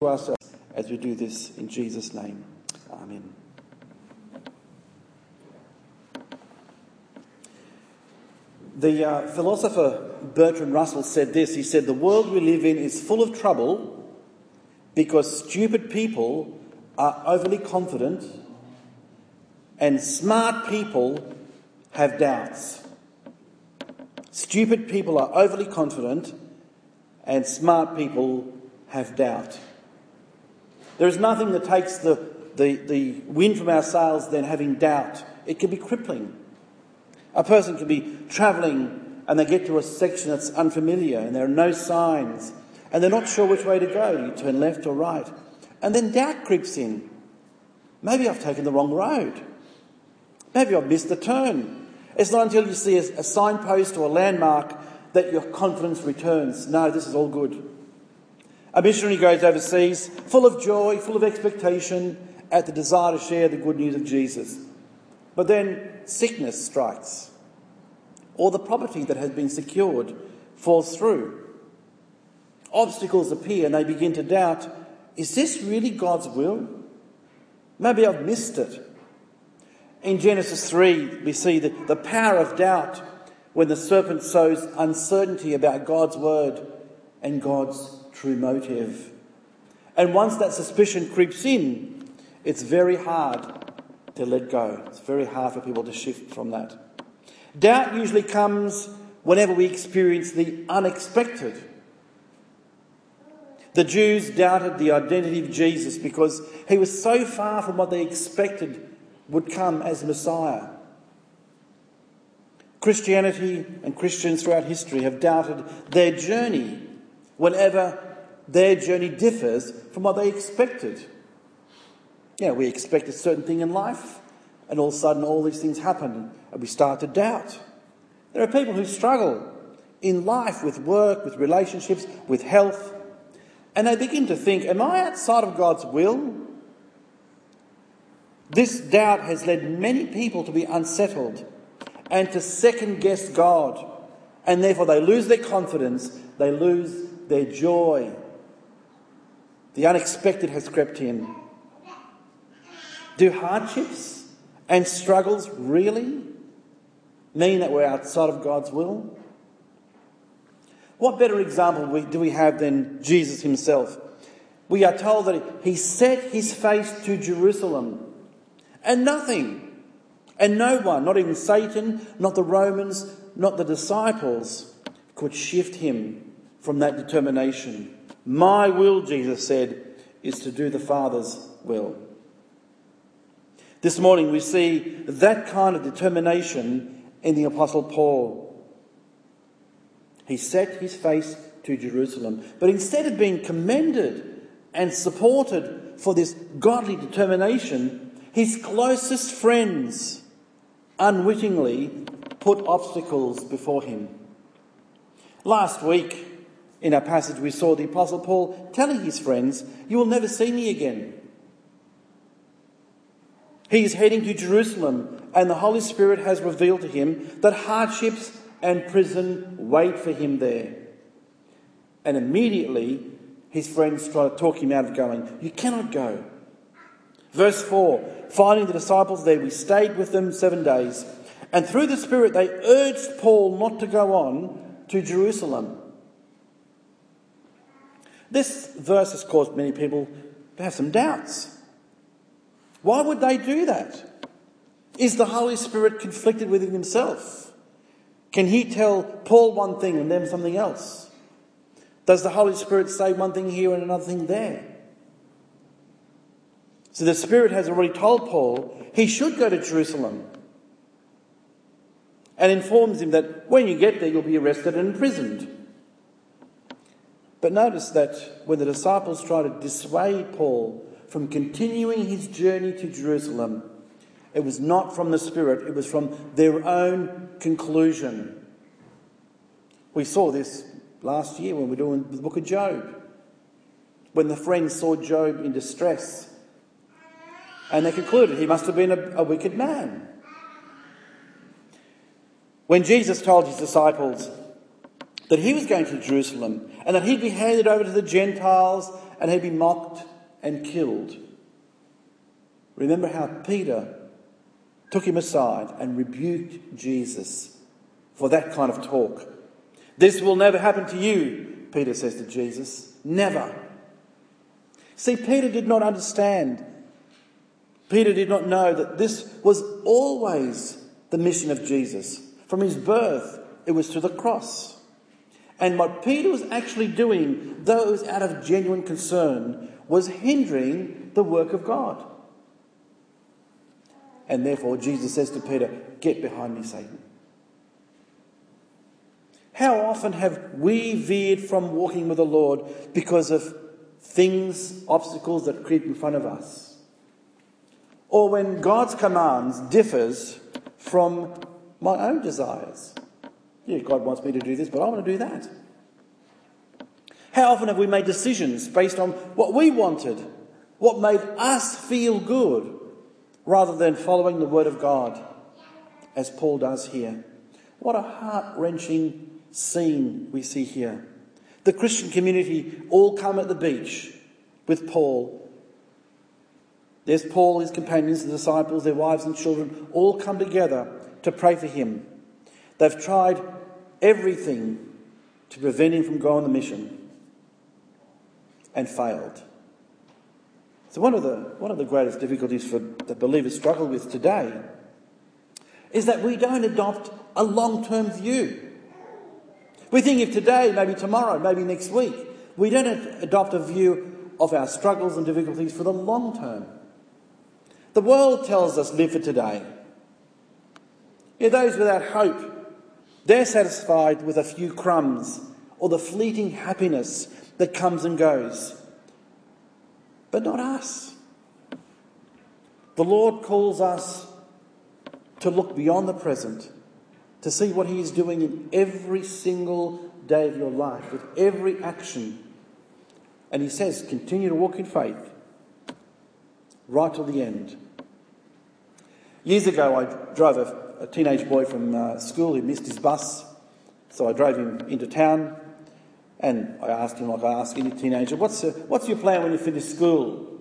to us as we do this in Jesus' name. Amen. The philosopher Bertrand Russell said this. He said, "The world we live in is full of trouble because stupid people are overly confident and smart people have doubts." Stupid people are overly confident and smart people have doubt. There is nothing that takes the wind from our sails than having doubt. It can be crippling. A person can be travelling and they get to a section that's unfamiliar and there are no signs and they're not sure which way to go. Do you turn left or right? And then doubt creeps in. Maybe I've taken the wrong road. Maybe I've missed the turn. It's not until you see a signpost or a landmark that your confidence returns. No, this is all good. A missionary goes overseas, full of joy, full of expectation, at the desire to share the good news of Jesus. But then sickness strikes, or the property that has been secured falls through. Obstacles appear and they begin to doubt, is this really God's will? Maybe I've missed it. In Genesis 3, we see the power of doubt when the serpent sows uncertainty about God's word and God's true motive. And once that suspicion creeps in, it's very hard to let go. It's very hard for people to shift from that. Doubt usually comes whenever we experience the unexpected. The Jews doubted the identity of Jesus because he was so far from what they expected would come as Messiah. Christianity and Christians throughout history have doubted their journey whenever their journey differs from what they expected. We expect a certain thing in life, and all of a sudden all these things happen, and we start to doubt. There are people who struggle in life with work, with relationships, with health, and they begin to think, am I outside of God's will? This doubt has led many people to be unsettled and to second-guess God, and therefore they lose their confidence, they lose their joy. The unexpected has crept in. Do hardships and struggles really mean that we're outside of God's will? What better example do we have than Jesus himself? We are told that he set his face to Jerusalem, and nothing and no one, not even Satan, not the Romans, not the disciples, could shift him from that determination. My will, Jesus said, is to do the Father's will. This morning we see that kind of determination in the Apostle Paul. He set his face to Jerusalem, but instead of being commended and supported for this godly determination, his closest friends unwittingly put obstacles before him. Last week in our passage we saw the Apostle Paul telling his friends, "You will never see me again." He is heading to Jerusalem, and the Holy Spirit has revealed to him that hardships and prison wait for him there. And immediately his friends try to talk him out of going. You cannot go. Verse 4, finding the disciples there, we stayed with them 7 days, and through the Spirit they urged Paul not to go on to Jerusalem. This verse has caused many people to have some doubts. Why would they do that? Is the Holy Spirit conflicted within himself? Can he tell Paul one thing and them something else? Does the Holy Spirit say one thing here and another thing there? So the Spirit has already told Paul he should go to Jerusalem, and informs him that when you get there you'll be arrested and imprisoned. But notice that when the disciples try to dissuade Paul from continuing his journey to Jerusalem, it was not from the Spirit, it was from their own conclusion. We saw this last year when we were doing the book of Job, when the friends saw Job in distress and they concluded he must have been a wicked man. When Jesus told his disciples that he was going to Jerusalem and that he'd be handed over to the Gentiles and he'd be mocked and killed. Remember how Peter took him aside and rebuked Jesus for that kind of talk. This will never happen to you, Peter says to Jesus. Never. See, Peter did not understand. Peter did not know that this was always the mission of Jesus. From his birth, it was to the cross. And what Peter was actually doing, though it was out of genuine concern, was hindering the work of God. And therefore, Jesus says to Peter, "Get behind me, Satan." How often have we veered from walking with the Lord because of things, obstacles that creep in front of us? Or when God's commands differs from my own desires. Yeah, God wants me to do this, but I want to do that. How often have we made decisions based on what we wanted, what made us feel good, rather than following the word of God, as Paul does here? What a heart-wrenching scene we see here. The Christian community all come at the beach with Paul. There's Paul, his companions, the disciples, their wives and children, all come together to pray for him. They've tried everything to prevent him from going on the mission and failed. So one of the greatest difficulties that believers struggle with today is that we don't adopt a long-term view. We think if today, maybe tomorrow, maybe next week, we don't adopt a view of our struggles and difficulties for the long term. The world tells us live for today. Yeah, those without hope, they're satisfied with a few crumbs or the fleeting happiness that comes and goes. But not us. The Lord calls us to look beyond the present, to see what he is doing in every single day of your life, with every action. And he says, continue to walk in faith right till the end. Years ago, I drove a teenage boy from school who missed his bus. So I drove him into town and I asked him, like I ask any teenager, what's your plan when you finish school?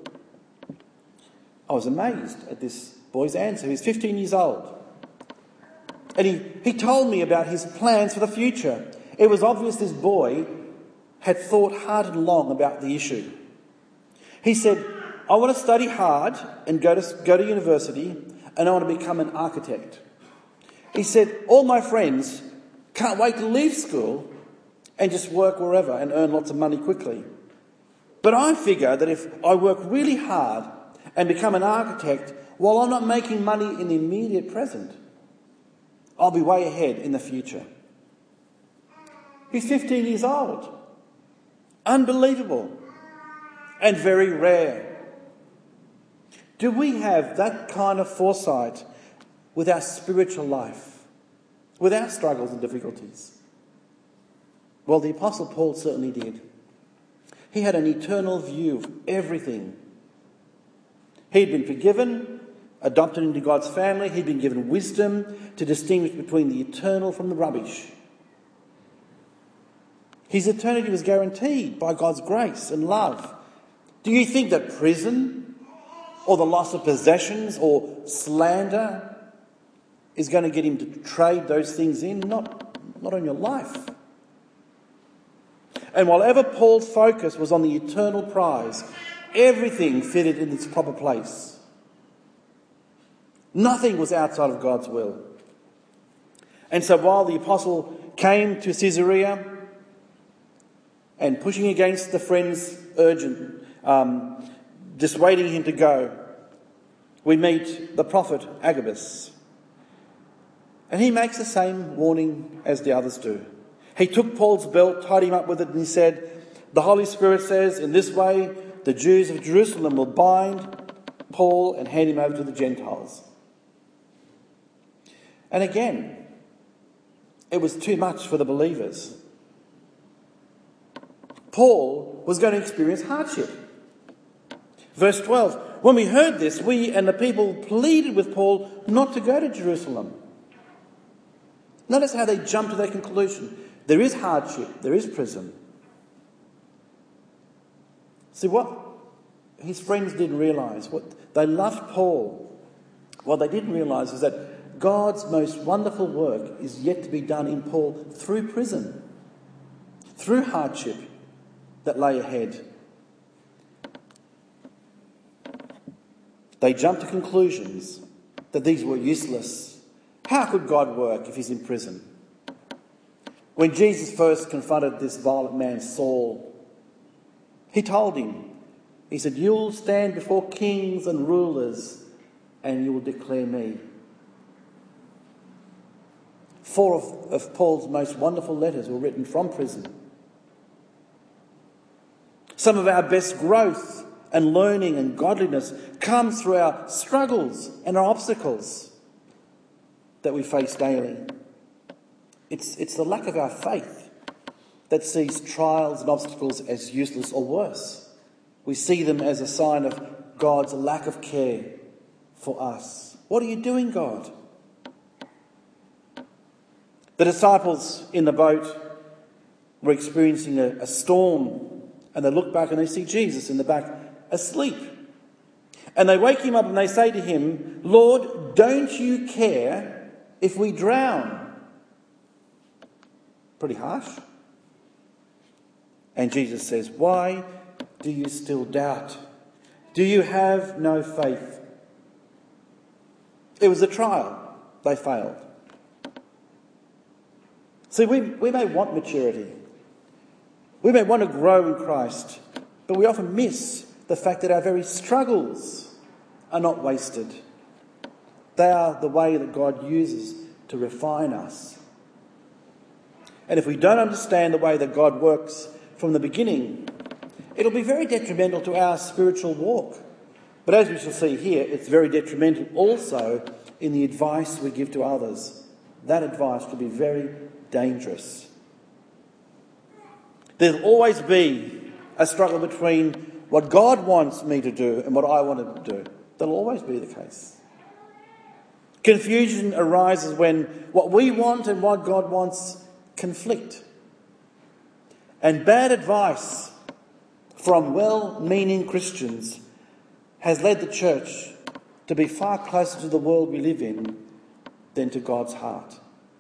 I was amazed at this boy's answer. He was 15 years old. And he told me about his plans for the future. It was obvious this boy had thought hard and long about the issue. He said, I want to study hard and go to university, and I want to become an architect. He said, all my friends can't wait to leave school and just work wherever and earn lots of money quickly. But I figure that if I work really hard and become an architect while I'm not making money in the immediate present, I'll be way ahead in the future. He's 15 years old. Unbelievable. And very rare. Do we have that kind of foresight with our spiritual life, with our struggles and difficulties? Well, the Apostle Paul certainly did. He had an eternal view of everything. He'd been forgiven, adopted into God's family. He'd been given wisdom to distinguish between the eternal from the rubbish. His eternity was guaranteed by God's grace and love. Do you think that prison or the loss of possessions or slander is going to get him to trade those things in? Not on your life. And while ever Paul's focus was on the eternal prize, everything fitted in its proper place. Nothing was outside of God's will. And so while the apostle came to Caesarea and pushing against the friends' urgent, dissuading him to go, we meet the prophet Agabus. And he makes the same warning as the others do. He took Paul's belt, tied him up with it, and he said, the Holy Spirit says, in this way, the Jews of Jerusalem will bind Paul and hand him over to the Gentiles. And again, it was too much for the believers. Paul was going to experience hardship. Verse 12, when we heard this, we and the people pleaded with Paul not to go to Jerusalem. Notice how they jumped to their conclusion. There is hardship, there is prison. See, what his friends didn't realise, what they loved Paul, what they didn't realise is that God's most wonderful work is yet to be done in Paul through prison, through hardship that lay ahead. They jumped to conclusions that these were useless. How could God work if he's in prison? When Jesus first confronted this violent man, Saul, he told him, he said, "You'll stand before kings and rulers and you will declare me." 4 of Paul's most wonderful letters were written from prison. Some of our best growth and learning and godliness comes through our struggles and our obstacles that we face daily. It's the lack of our faith that sees trials and obstacles as useless or worse. We see them as a sign of God's lack of care for us. What are you doing, God? The disciples in the boat were experiencing a storm, and they look back and they see Jesus in the back asleep. And they wake him up and they say to him, "Lord, don't you care if we drown?" Pretty harsh. And Jesus says, "Why do you still doubt? Do you have no faith?" It was a trial. They failed. See, we may want maturity. We may want to grow in Christ, but we often miss the fact that our very struggles are not wasted. They are the way that God uses to refine us. And if we don't understand the way that God works from the beginning, it'll be very detrimental to our spiritual walk. But as we shall see here, it's very detrimental also in the advice we give to others. That advice can be very dangerous. There'll always be a struggle between what God wants me to do and what I want to do. That'll always be the case. Confusion arises when what we want and what God wants conflict. And bad advice from well-meaning Christians has led the church to be far closer to the world we live in than to God's heart.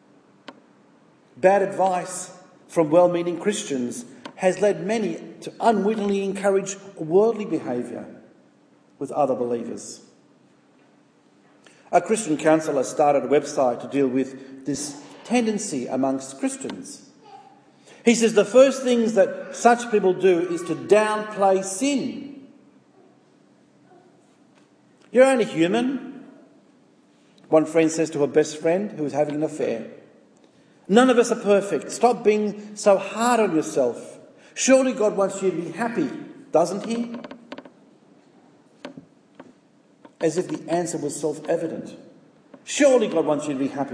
Bad advice from well-meaning Christians has led many to unwittingly encourage worldly behaviour with other believers. A Christian counsellor started a website to deal with this tendency amongst Christians. He says the first things that such people do is to downplay sin. You're only human, one friend says to her best friend who was having an affair. None of us are perfect. Stop being so hard on yourself. Surely God wants you to be happy, doesn't he? As if the answer was self-evident. Surely God wants you to be happy.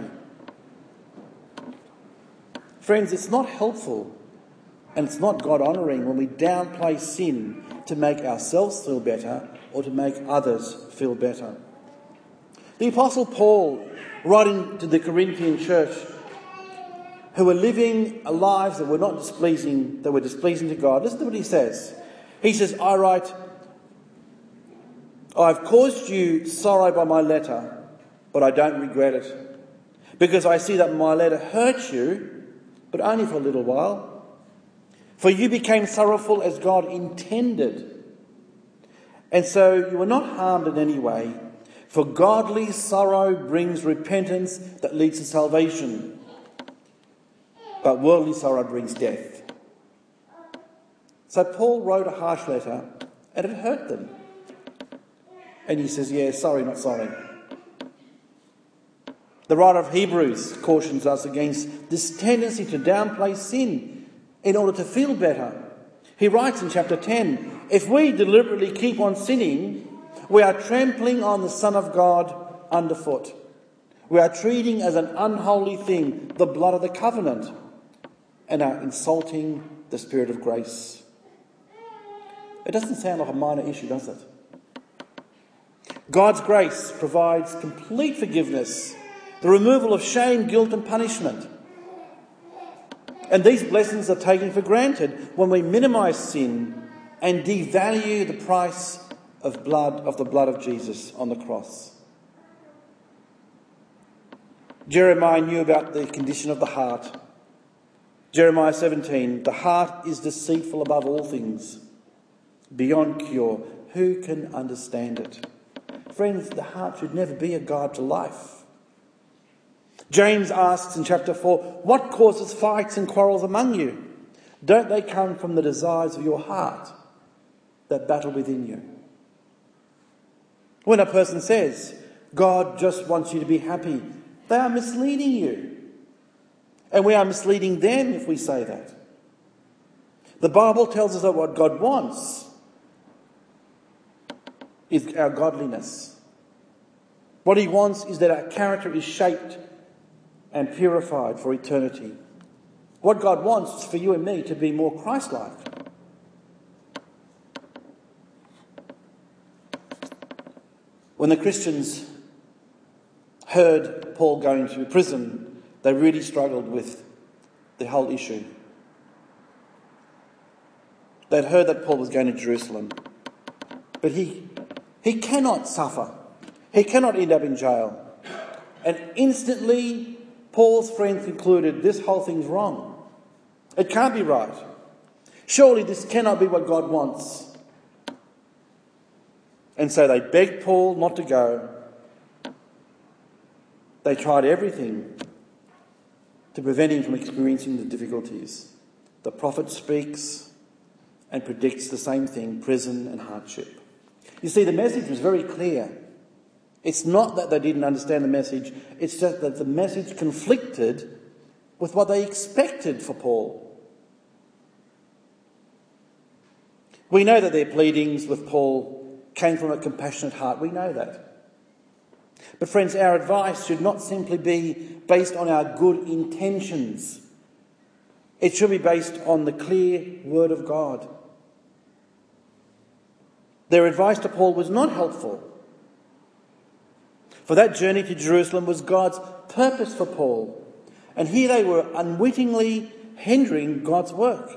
Friends, it's not helpful and it's not God-honouring when we downplay sin to make ourselves feel better or to make others feel better. The Apostle Paul, writing to the Corinthian church, who were living lives that were not displeasing, that were displeasing to God, listen to what he says. He says, "I write, I've caused you sorrow by my letter, but I don't regret it, because I see that my letter hurt you, but only for a little while. For you became sorrowful as God intended. And so you were not harmed in any way. For godly sorrow brings repentance that leads to salvation. But worldly sorrow brings death." So Paul wrote a harsh letter and it hurt them. And he says, "Yeah, sorry, not sorry." The writer of Hebrews cautions us against this tendency to downplay sin in order to feel better. He writes in chapter 10, "If we deliberately keep on sinning, we are trampling on the Son of God underfoot. We are treating as an unholy thing the blood of the covenant and are insulting the Spirit of grace." It doesn't sound like a minor issue, does it? God's grace provides complete forgiveness, the removal of shame, guilt and punishment. And these blessings are taken for granted when we minimise sin and devalue the price of the blood of Jesus on the cross. Jeremiah knew about the condition of the heart. Jeremiah 17, the heart is deceitful above all things, beyond cure. Who can understand it? Friends, the heart should never be a guide to life. James asks in chapter 4, what causes fights and quarrels among you? Don't they come from the desires of your heart that battle within you? When a person says, God just wants you to be happy, they are misleading you. And we are misleading them if we say that. The Bible tells us that what God wants is our godliness. What he wants is that our character is shaped and purified for eternity. What God wants is for you and me to be more Christ-like. When the Christians heard Paul going to prison, they really struggled with the whole issue. They'd heard that Paul was going to Jerusalem, but he cannot suffer. He cannot end up in jail. And instantly, Paul's friends concluded this whole thing's wrong. It can't be right. Surely this cannot be what God wants. And so they begged Paul not to go. They tried everything to prevent him from experiencing the difficulties. The prophet speaks and predicts the same thing, prison and hardship. You see, the message was very clear. It's not that they didn't understand the message, it's just that the message conflicted with what they expected for Paul. We know that their pleadings with Paul came from a compassionate heart. We know that. But friends, our advice should not simply be based on our good intentions. It should be based on the clear word of God. Their advice to Paul was not helpful. For that journey to Jerusalem was God's purpose for Paul. And here they were unwittingly hindering God's work.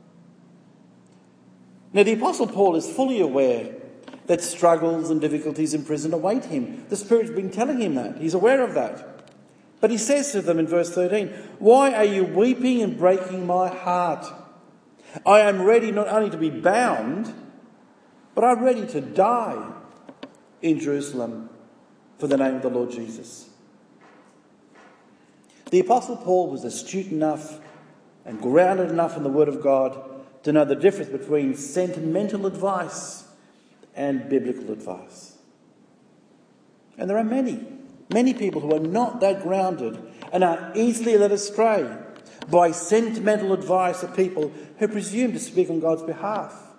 Now, the Apostle Paul is fully aware that struggles and difficulties in prison await him. The Spirit's been telling him that. He's aware of that. But he says to them in verse 13, "Why are you weeping and breaking my heart? I am ready not only to be bound, but I'm ready to die in Jerusalem for the name of the Lord Jesus." The Apostle Paul was astute enough and grounded enough in the Word of God to know the difference between sentimental advice and biblical advice. And there are many people who are not that grounded and are easily led astray by sentimental advice of people who presume to speak on God's behalf.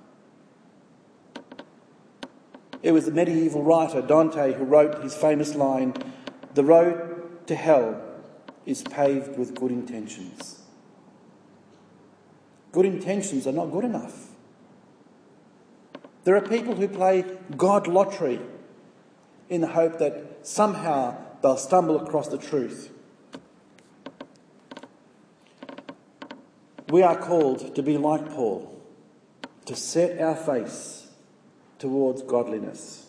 It was the medieval writer Dante who wrote his famous line, "The road to hell is paved with good intentions." Good intentions are not good enough. There are people who play God lottery in the hope that somehow they'll stumble across the truth. We are called to be like Paul, to set our face towards godliness.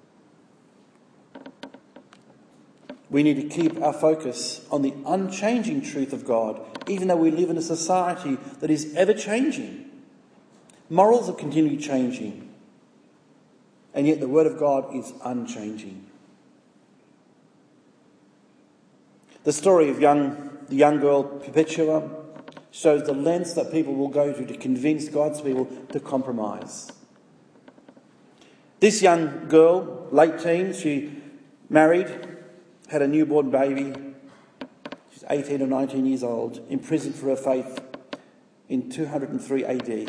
We need to keep our focus on the unchanging truth of God, even though we live in a society that is ever-changing. Morals are continually changing, and yet the Word of God is unchanging. The story of the young girl Perpetua shows the lengths that people will go to convince God's people to compromise. This young girl, late teens, she married, had a newborn baby. She's 18 or 19 years old, imprisoned for her faith in 203 AD.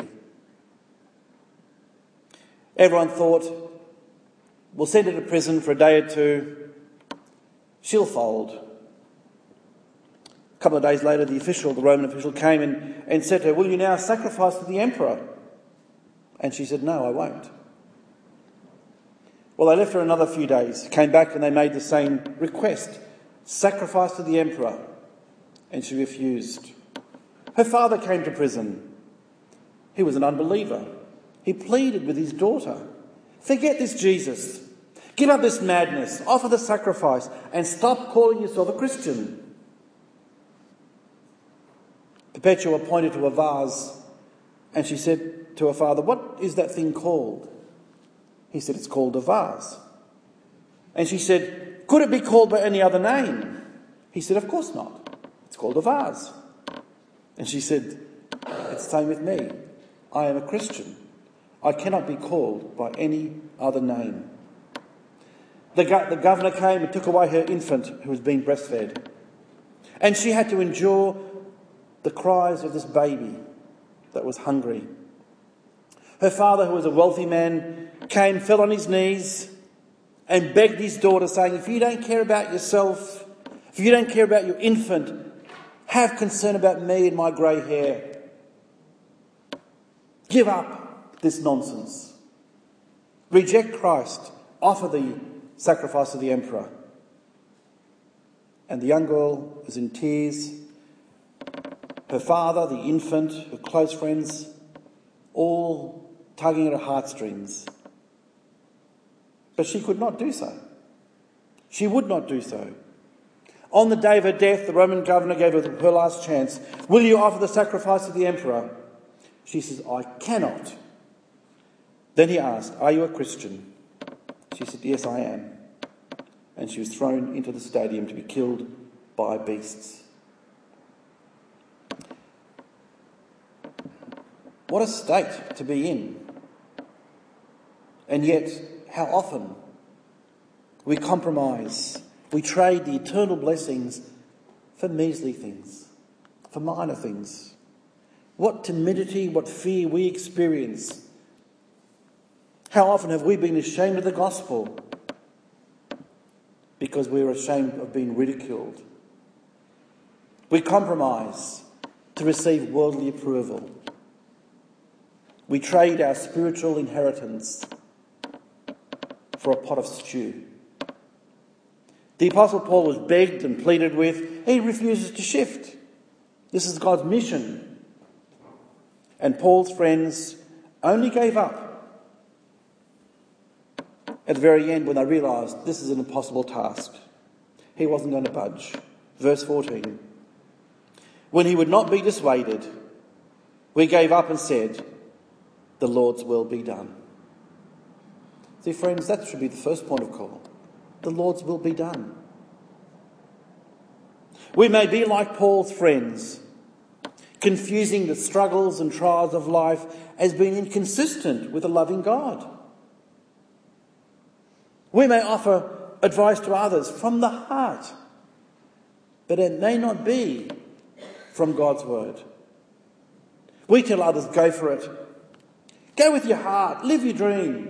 Everyone thought, we'll send her to prison for a day or two, she'll fold. A couple of days later, the Roman official came and said to her, "Will you now sacrifice to the emperor?" And she said, "No, I won't." Well, they left her another few days, came back and they made the same request, sacrifice to the emperor, and she refused. Her father came to prison. He was an unbeliever. He pleaded with his daughter, forget this Jesus. Give up this madness. Offer the sacrifice and stop calling yourself a Christian. Perpetua pointed to a vase and she said to her father, what is that thing called? He said, it's called a vase. And she said, could it be called by any other name? He said, of course not. It's called a vase. And she said, it's the same with me. I am a Christian. I cannot be called by any other name. The governor came and took away her infant who was being breastfed. And she had to endure the cries of this baby that was hungry. Her father, who was a wealthy man, came, fell on his knees and begged his daughter, saying, if you don't care about yourself, if you don't care about your infant, have concern about me and my grey hair. Give up this nonsense. Reject Christ. Offer the sacrifice of the emperor. And the young girl was in tears. Her father, the infant, her close friends, all tugging at her heartstrings. But she could not do so. She would not do so. On the day of her death, the Roman governor gave her her last chance. Will you offer the sacrifice of the emperor? She says, I cannot. Then he asked, are you a Christian? She said, yes, I am. And she was thrown into the stadium to be killed by beasts. What a state to be in. And yet, how often we compromise, we trade the eternal blessings for measly things, for minor things. What timidity, what fear we experience. How often have we been ashamed of the gospel because we're ashamed of being ridiculed? We compromise to receive worldly approval. We trade our spiritual inheritance for a pot of stew. The Apostle Paul was begged and pleaded with. He refuses to shift. This is God's mission. And Paul's friends only gave up at the very end when they realised this is an impossible task. He wasn't going to budge. Verse 14. When he would not be dissuaded, we gave up and said, the Lord's will be done. See, friends, that should be the first point of call. The Lord's will be done. We may be like Paul's friends, confusing the struggles and trials of life as being inconsistent with a loving God. We may offer advice to others from the heart, but it may not be from God's word. We tell others, go for it. Go with your heart, live your dream.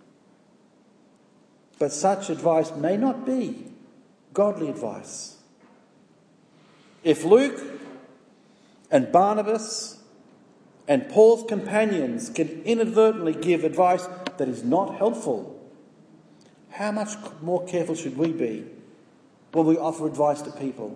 But such advice may not be godly advice. If Luke and Barnabas and Paul's companions can inadvertently give advice that is not helpful, how much more careful should we be when we offer advice to people?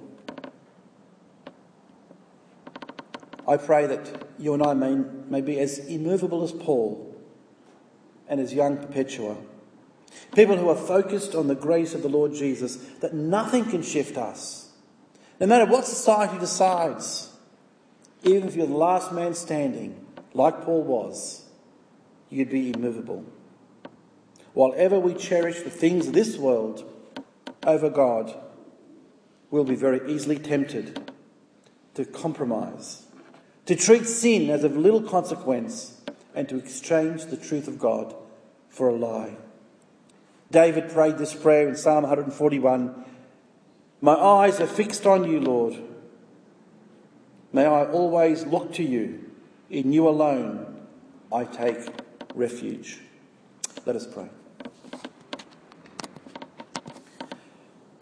I pray that you and I may be as immovable as Paul and as young Perpetua. People who are focused on the grace of the Lord Jesus, that nothing can shift us. No matter what society decides, even if you're the last man standing, like Paul was, you'd be immovable. While ever we cherish the things of this world over God, we'll be very easily tempted to compromise, to treat sin as of little consequence, and to exchange the truth of God for a lie. David prayed this prayer in Psalm 141. My eyes are fixed on you, Lord. May I always look to you. In you alone I take refuge. Let us pray.